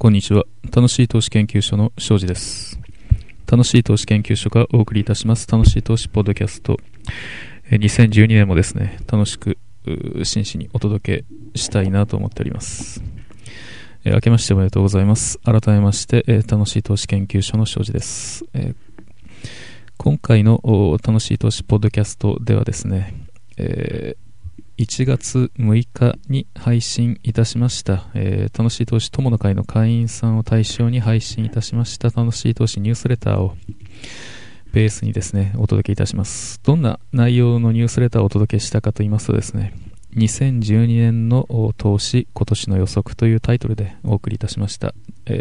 こんにちは。楽しい投資研究所の庄司です。楽しい投資研究所がお送りいたします楽しい投資ポッドキャスト。2012年もですね、楽しく真摯にお届けしたいなと思っております。明けましておめでとうございます。改めまして、楽しい投資研究所の庄司です。今回の楽しい投資ポッドキャストではですね、1月6日に配信いたしました、楽しい投資友の会の会員さんを対象に配信いたしました楽しい投資ニュースレターをベースにですね、お届けいたします。どんな内容のニュースレターをお届けしたかと言いますとですね、2012年の投資今年の予測というタイトルでお送りいたしました。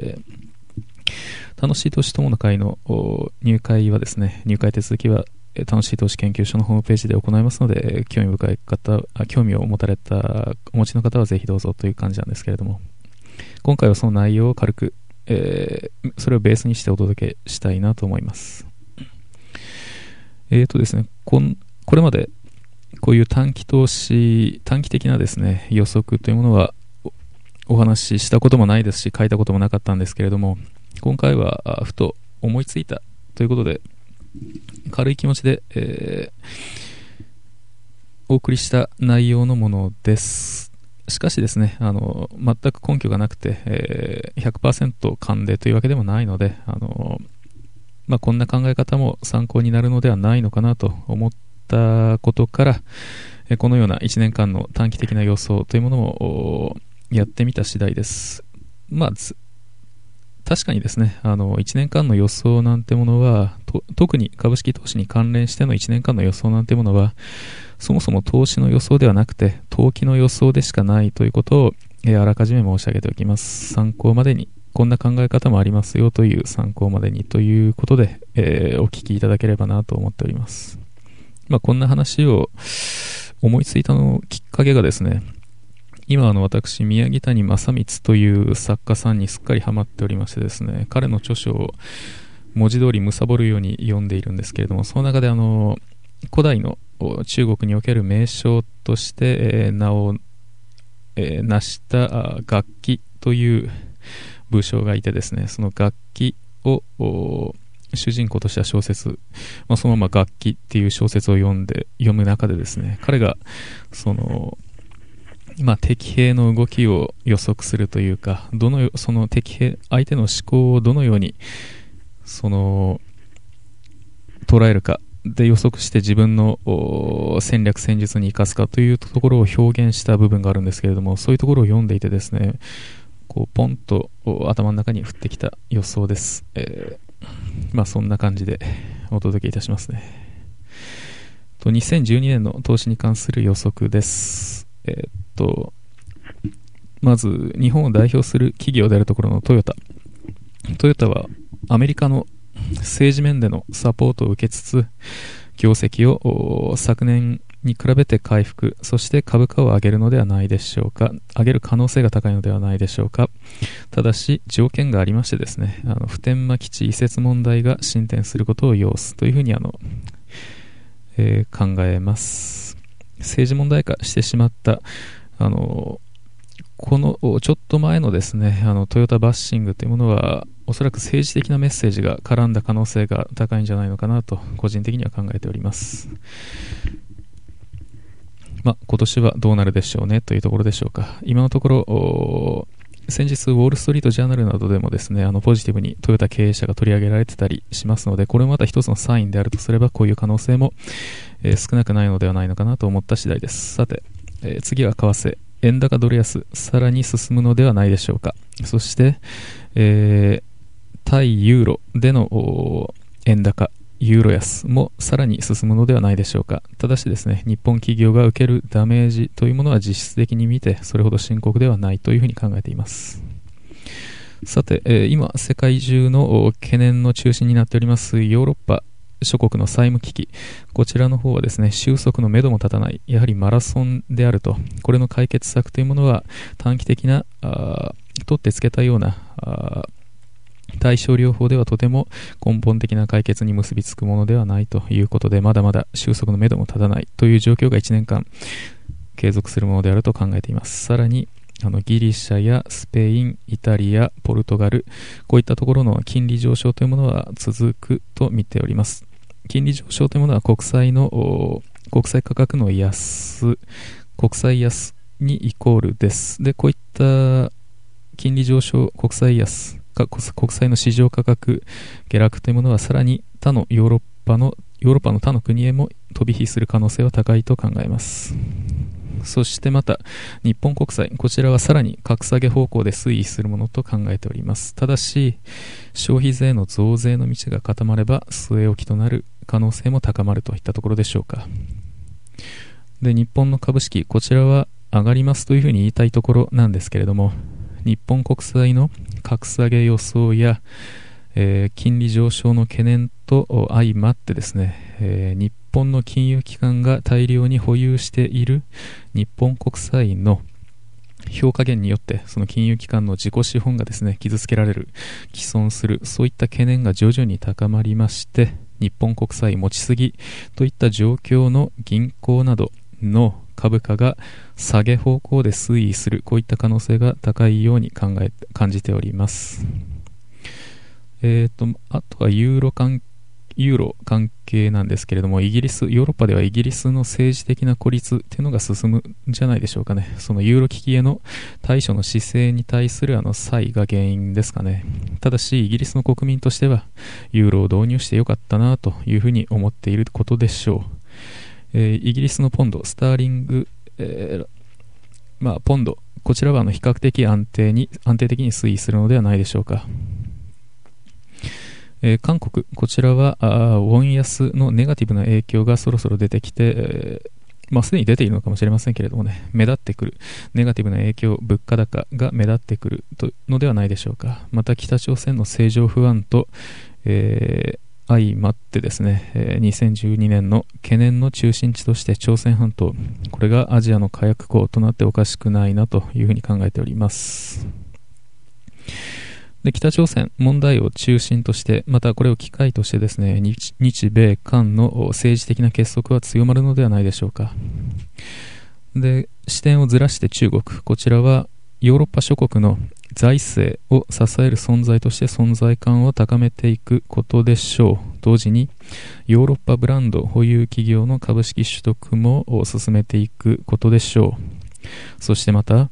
楽しい投資友の会の入会はですね、入会手続きは楽しい投資研究所のホームページで行いますので、興味をお持ちの方はぜひどうぞという感じなんですけれども、今回はその内容を軽く、それをベースにしてお届けしたいなと思います。ですね、これまでこういう短期的なですね、予測というものはお話ししたこともないですし、書いたこともなかったんですけれども、今回はふと思いついたということで、軽い気持ちで、お送りした内容のものです。しかしですね、全く根拠がなくて、100% 勘でというわけでもないので、こんな考え方も参考になるのではないのかなと思ったことから、このような1年間の短期的な予想というものをやってみた次第です。確かにですね、1年間の予想なんてものは、特に株式投資に関連しての1年間の予想なんてものは、そもそも投資の予想ではなくて、投機の予想でしかないということを、あらかじめ申し上げておきます。参考までに、こんな考え方もありますよという参考までにということで、お聞きいただければなと思っております。こんな話を思いついたのきっかけがですね、今私、宮城谷正光という作家さんにすっかりハマっておりましてですね、彼の著書を文字通り貪るように読んでいるんですけれども、その中で古代の中国における名将として、名を、成した楽器という武将がいてですね、その楽器を主人公とした小説、そのまま楽器っていう小説を読む中でですね、彼が敵兵の動きを予測するというか、その相手の思考をどのように捉えるかで予測して自分の戦略戦術に生かすかというところを表現した部分があるんですけれども、そういうところを読んでいてですね、ポンと頭の中に降ってきた予想です。そんな感じでお届けいたしますね。2012年の投資に関する予測です。まず日本を代表する企業であるところのトヨタはアメリカの政治面でのサポートを受けつつ、業績を昨年に比べて回復、そして株価を上げるのではないでしょうか。上げる可能性が高いのではないでしょうか。ただし条件がありましてですね、普天間基地移設問題が進展することを要すというふうに考えます。政治問題化してしまったこのちょっと前のですね、トヨタバッシングというものはおそらく政治的なメッセージが絡んだ可能性が高いんじゃないのかなと個人的には考えております。今年はどうなるでしょうねというところでしょうか。今のところ先日ウォールストリートジャーナルなどでもですね、ポジティブにトヨタ経営者が取り上げられてたりしますので、これもまた一つのサインであるとすれば、こういう可能性も、少なくないのではないのかなと思った次第です。さて、次は為替、円高ドル安、さらに進むのではないでしょうか。そして、対ユーロでの円高、ユーロ安もさらに進むのではないでしょうか。ただしですね、日本企業が受けるダメージというものは実質的に見てそれほど深刻ではないというふうに考えています。さて、今世界中の懸念の中心になっておりますヨーロッパ諸国の債務危機、こちらの方はですね、収束の目処も立たない、やはりマラソンであると。これの解決策というものは短期的な取ってつけたような対症療法ではとても根本的な解決に結びつくものではないということで、まだまだ収束の目処も立たないという状況が1年間継続するものであると考えています。さらにギリシャやスペイン、イタリア、ポルトガル、こういったところの金利上昇というものは続くと見ております。金利上昇というものは国債価格の国債安にイコールです。で、こういった金利上昇、国債の市場価格下落というものはさらに他のヨーロッパの他の国へも飛び火する可能性は高いと考えます。そしてまた日本国債、こちらはさらに格下げ方向で推移するものと考えております。ただし消費税の増税の道が固まれば据え置きとなる可能性も高まるといったところでしょうか。で、日本の株式、こちらは上がりますというふうに言いたいところなんですけれども、日本国債の格下げ予想や、金利上昇の懸念と相まってですね、日本の金融機関が大量に保有している日本国債の評価減によってその金融機関の自己資本がですね傷つけられる、毀損する、そういった懸念が徐々に高まりまして、日本国債持ちすぎといった状況の銀行などの株価が下げ方向で推移する、こういった可能性が高いように感じております。あとはユーロ関係なんですけれども、ヨーロッパではイギリスの政治的な孤立っていうのが進むんじゃないでしょうかね。そのユーロ危機への対処の姿勢に対する差異が原因ですかね。ただしイギリスの国民としてはユーロを導入してよかったなというふうに思っていることでしょう。イギリスのポンド、スターリング、ポンド、こちらは比較的安定的に推移するのではないでしょうか。韓国、こちらはウォン安のネガティブな影響がそろそろ出てきて、すでに出ているのかもしれませんけれどもね、目立ってくるネガティブな影響、物価高が目立ってくるのではないでしょうか。また北朝鮮の政情不安と、相まってですね、2012年の懸念の中心地として朝鮮半島、これがアジアの火薬庫となっておかしくないなというふうに考えております。で、北朝鮮問題を中心として、またこれを機会としてですね、日米韓の政治的な結束は強まるのではないでしょうか。で、視点をずらして中国、こちらはヨーロッパ諸国の財政を支える存在として存在感を高めていくことでしょう。同時にヨーロッパブランド保有企業の株式取得も進めていくことでしょう。そしてまた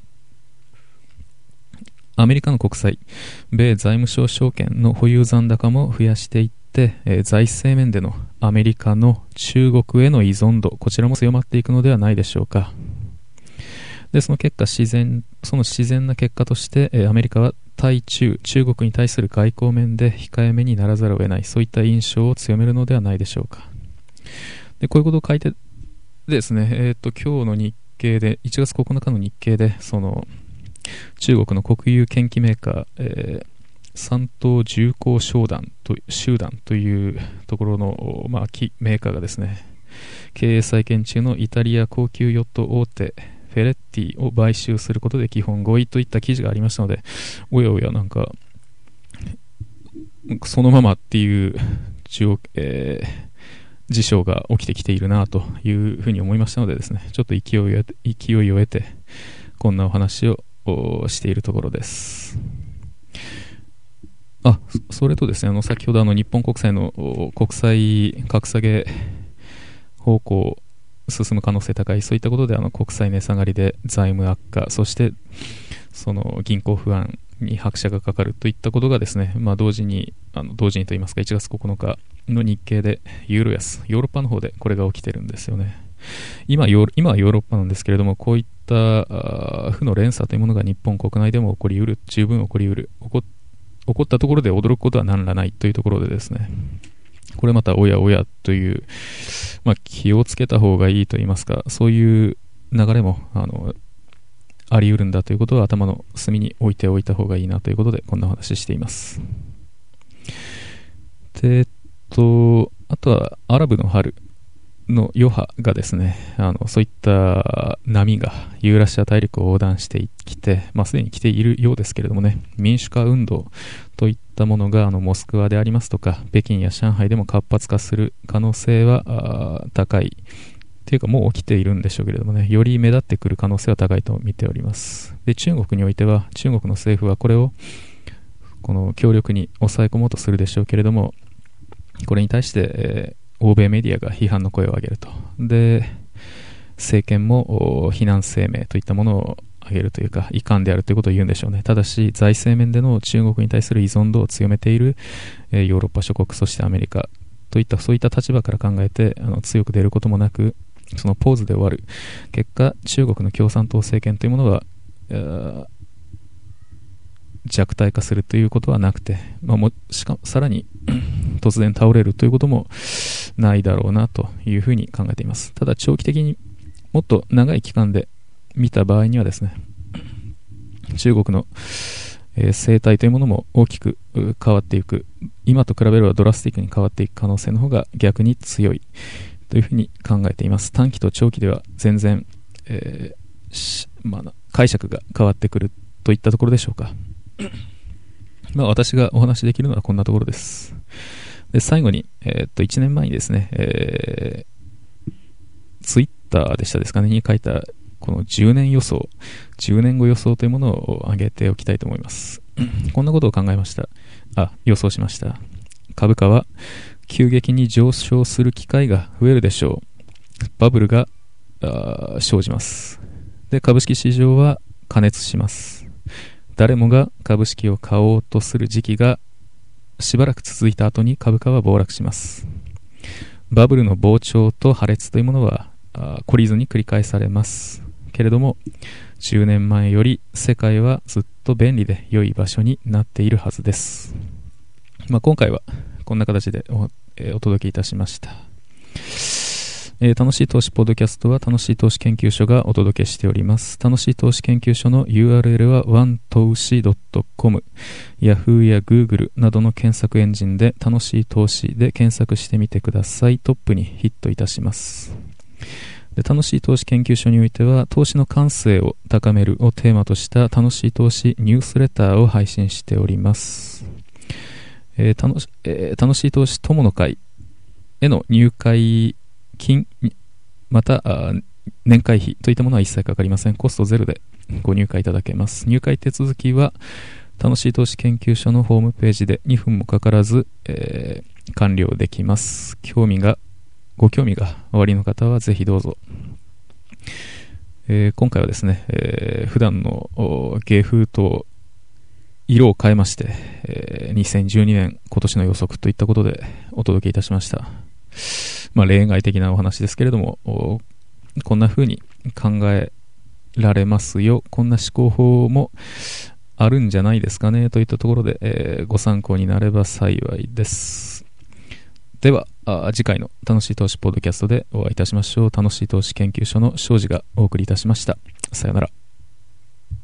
アメリカの国債、米財務省証券の保有残高も増やしていって、財政面でのアメリカの中国への依存度、こちらも強まっていくのではないでしょうか。で、その結果、その自然な結果として、アメリカは中国に対する外交面で控えめにならざるを得ない、そういった印象を強めるのではないでしょうか。で、こういうことを書いてですね、今日の日経で、1月9日の日経で、中国の国有研機メーカー、山東重工集団というところの、メーカーがですね、経営再建中のイタリア高級ヨット大手フェレッティを買収することで基本合意といった記事がありましたので、おやおや、なんかそのままっていう事象が起きてきているなというふうに思いましたのでですね、ちょっと勢いを得てこんなお話をしているところです。それとですね、先ほど日本国債の国債格下げ方向進む可能性高い、そういったことで国債値下がりで財務悪化、そしてその銀行不安に拍車がかかるといったことがですね、同時にといいますか、1月9日の日経でユーロ安、ヨーロッパの方でこれが起きてるんですよね。今はヨーロッパなんですけれども、こういった負の連鎖というものが日本国内でも十分起こりうる、起こったところで驚くことは何らないというところでですね、これまたおやおやという、気をつけた方がいいといいますか、そういう流れもあり得るんだということを頭の隅に置いておいた方がいいなということで、こんな話しています。で、あとはアラブの春の余波がですね、そういった波がユーラシア大陸を横断してきて、すでに来ているようですけれどもね、民主化運動といったものがモスクワでありますとか北京や上海でも活発化する可能性は高いっていうかもう起きているんでしょうけれどもね、より目立ってくる可能性は高いと見ております。で、中国においては、中国の政府はこれをこの強力に抑え込もうとするでしょうけれども、これに対して、欧米メディアが批判の声を上げると。で、政権も非難声明といったものを上げるというか、遺憾であるということを言うんでしょうね。ただし、財政面での中国に対する依存度を強めている、ヨーロッパ諸国、そしてアメリカといったそういった立場から考えて強く出ることもなく、そのポーズで終わる結果、中国の共産党政権というものは弱体化するということはなくて、しかもさらに突然倒れるということもないだろうなというふうに考えています。ただ長期的にもっと長い期間で見た場合にはですね、中国の生態というものも大きく変わっていく、今と比べればドラスティックに変わっていく可能性の方が逆に強いというふうに考えています。短期と長期では全然、解釈が変わってくるといったところでしょうか。私がお話しできるのはこんなところです。で、最後に、1年前にですね、ツイッターでしたですかねに書いたこの10年予想、10年後予想というものを挙げておきたいと思います。こんなことを考えました。予想しました。株価は急激に上昇する機会が増えるでしょう。バブルが生じます。で、株式市場は過熱します。誰もが株式を買おうとする時期がしばらく続いた後に株価は暴落します。バブルの膨張と破裂というものは懲りずに繰り返されますけれども、10年前より世界はずっと便利で良い場所になっているはずです。今回はこんな形でお届けいたしました。楽しい投資ポッドキャストは楽しい投資研究所がお届けしております。楽しい投資研究所の URL は oneToshi.com、 Yahoo や Google などの検索エンジンで楽しい投資で検索してみてください。トップにヒットいたします。で、楽しい投資研究所においては、投資の感性を高めるをテーマとした楽しい投資ニュースレターを配信しております。楽しい投資友の会への入会金、また年会費といったものは一切かかりません。コストゼロでご入会いただけます。入会手続きは楽しい投資研究所のホームページで2分もかからず、完了できます。ご興味がおありの方はぜひどうぞ。今回はですね、普段の芸風と色を変えまして、2012年今年の予測といったことでお届けいたしました。例外的なお話ですけれども、こんな風に考えられますよ、こんな思考法もあるんじゃないですかねといったところで、ご参考になれば幸いです。では次回の楽しい投資ポッドキャストでお会いいたしましょう。楽しい投資研究所の庄司がお送りいたしました。さよなら。